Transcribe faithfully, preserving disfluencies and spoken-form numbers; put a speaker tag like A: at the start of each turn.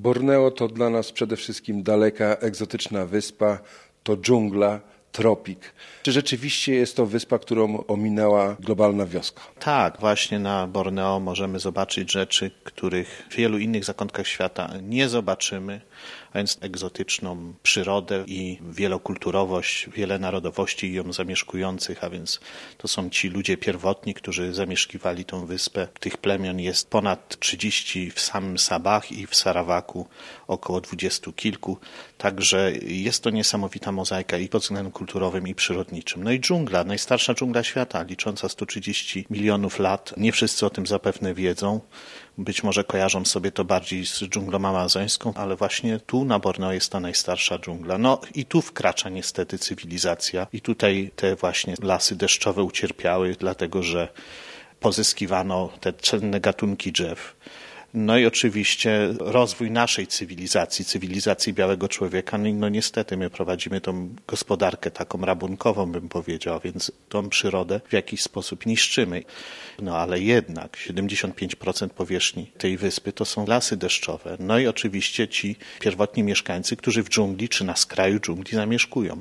A: Borneo to dla nas przede wszystkim daleka, egzotyczna wyspa, to dżungla, tropik. Czy rzeczywiście jest to wyspa, którą ominęła globalna wioska?
B: Tak, właśnie na Borneo możemy zobaczyć rzeczy, których w wielu innych zakątkach świata nie zobaczymy, a więc egzotyczną przyrodę i wielokulturowość, wiele narodowości ją zamieszkujących, a więc to są ci ludzie pierwotni, którzy zamieszkiwali tą wyspę. Tych plemion jest ponad trzydzieści w samym Sabah i w Sarawaku około dwudziestu kilku, także jest to niesamowita mozaika i pod względem kulturowym i przyrodniczym. No i dżungla, najstarsza dżungla świata, licząca sto trzydzieści milionów lat. Nie wszyscy o tym zapewne wiedzą. Być może kojarzą sobie to bardziej z dżunglą amazońską, ale właśnie tu na Borneo jest ta najstarsza dżungla. No i tu wkracza niestety cywilizacja i tutaj te właśnie lasy deszczowe ucierpiały, dlatego że pozyskiwano te cenne gatunki drzew. No i oczywiście rozwój naszej cywilizacji, cywilizacji białego człowieka, no, no niestety my prowadzimy tą gospodarkę taką rabunkową, bym powiedział, więc tą przyrodę w jakiś sposób niszczymy. No ale jednak siedemdziesiąt pięć procent powierzchni tej wyspy to są lasy deszczowe. No i oczywiście ci pierwotni mieszkańcy, którzy w dżungli czy na skraju dżungli zamieszkują.